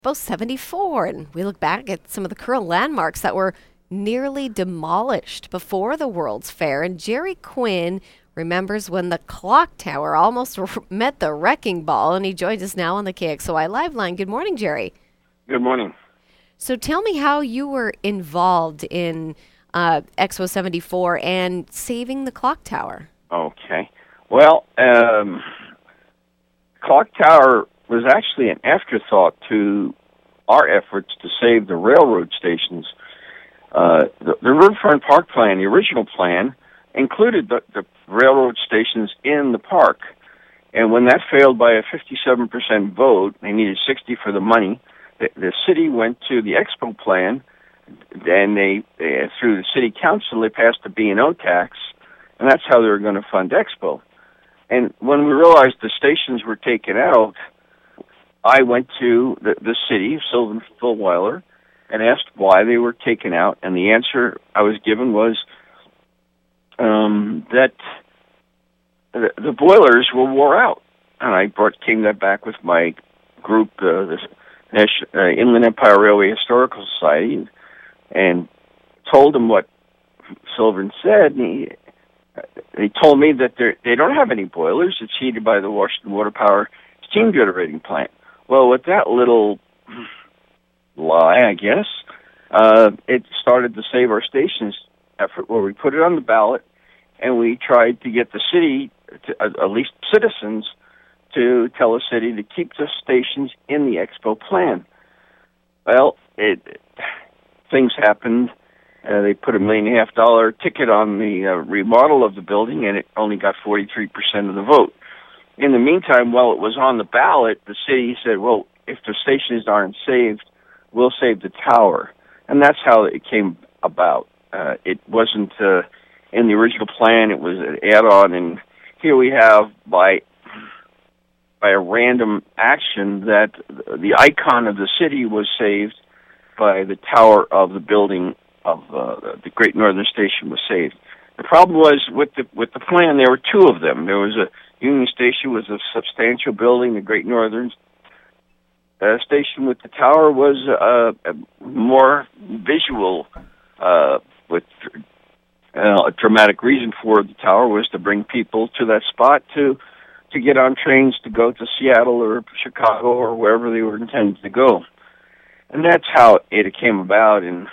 Expo 74, and we look back at some of the current landmarks that were nearly demolished before the World's Fair. And Jerry Quinn remembers when the clock tower almost met the wrecking ball, and he joins us now on the KXOI Live line. Good morning, Jerry. Good morning. So tell me how you were involved in Expo 74 and saving the clock tower. Okay. Well, clock tower was actually an afterthought to our efforts to save the railroad stations. The Riverfront Park Plan, the original plan, included the railroad stations in the park. And when that failed by a 57% vote, they needed 60 for the money. The city went to the Expo plan, and they through the city council, they passed the B&O tax, and that's how they were going to fund Expo. And when we realized the stations were taken out, I went to the city of Sylvan Fulwiler and asked why they were taken out, and the answer I was given was that the boilers were wore out. And I came that back with my group, the Inland Empire Railway Historical Society, and told them what Sylvan said. And they told me that they don't have any boilers. It's heated by the Washington Water Power steam generating plant. Well, with that little lie, I guess, it started the Save Our Stations effort, where we put it on the ballot, and we tried to get the city, at least citizens, to tell the city to keep the stations in the Expo plan. Well, things happened. They put $1.5 million ticket on the remodel of the building, and it only got 43% of the vote. In the meantime, while it was on the ballot, the city said, well, if the stations aren't saved, we'll save the tower. And that's how it came about. It wasn't in the original plan. It was an add-on, and here we have, by a random action, that the icon of the city was saved by the tower of the building of the Great Northern Station was saved. The problem was with the plan, there were two of them. There was a Union Station was a substantial building. The Great Northern Station with the tower was a more visual, with a dramatic reason for the tower was to bring people to that spot to get on trains to go to Seattle or Chicago or wherever they were intended to go. And that's how it came about. And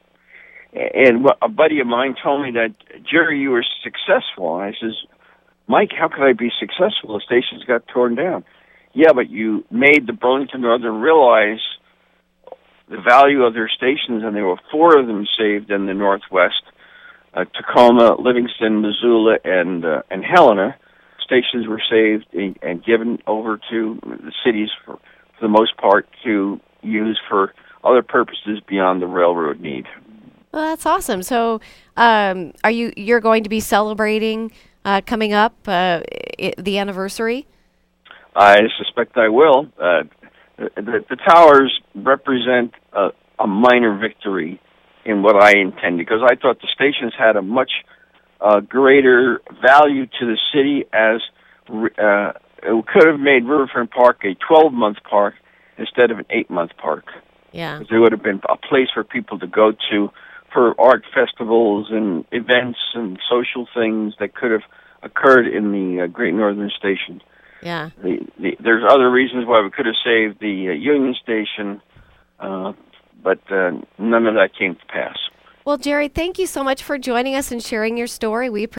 a buddy of mine told me that, Jerry, you were successful. And I says, Mike, how could I be successful? The stations got torn down. Yeah, but you made the Burlington Northern realize the value of their stations, and there were 4 of them saved in the Northwest, Tacoma, Livingston, Missoula, and Helena. Stations were saved and given over to the cities for the most part to use for other purposes beyond the railroad need. Well, that's awesome. So, you're going to be celebrating coming up the anniversary? I suspect I will. The towers represent a minor victory in what I intended, because I thought the stations had a much greater value to the city, as it could have made Riverfront Park a 12-month park instead of an 8-month park. Yeah. There would have been a place for people to go to for art festivals and events and social things that could have occurred in the Great Northern Station. Yeah. There's other reasons why we could have saved the Union Station, but none of that came to pass. Well, Jerry, thank you so much for joining us and sharing your story. We